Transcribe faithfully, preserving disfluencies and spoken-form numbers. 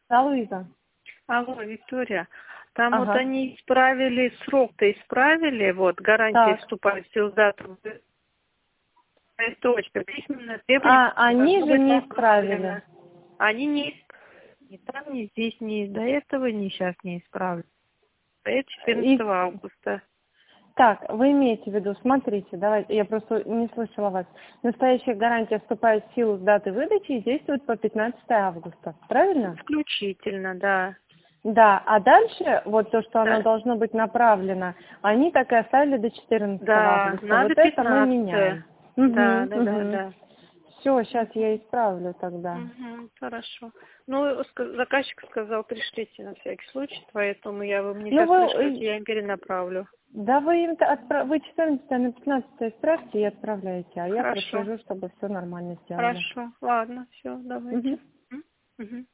Да, Луиза. Алло, Виктория. Там вот Ага. они исправили, срок-то исправили, вот, гарантия Так. вступает в силу дату. Точка. Письменное требование А, они должно же быть не направлено. исправили. Они не исправили. Ни там, ни здесь, ни до этого, ни сейчас не исправили. Это И, четырнадцатого августа. так, вы имеете в виду, смотрите, давайте, я просто не слышала вас. Настоящая гарантия вступает в силу с даты выдачи и действует по пятнадцатое августа. Правильно? Включительно, да. Да, а дальше, вот то, что оно Да, должно быть направлено, они так и оставили до четырнадцатого да, августа. Вот надо это мы пятнадцатое. меняем. Да, Угу, да, да, угу. да. Все, сейчас я исправлю тогда. Угу, хорошо. Ну, ска- заказчик сказал, пришлите на всякий случай, поэтому я вы мне Ну сейчас вы, пришлете, э, я им перенаправлю. да вы им отправ... вы четырнадцатое на пятнадцатое исправьте и отправляйте, а я Хорошо, прослежу, чтобы все нормально сделали. хорошо. Ладно, все, Угу. давайте. Угу.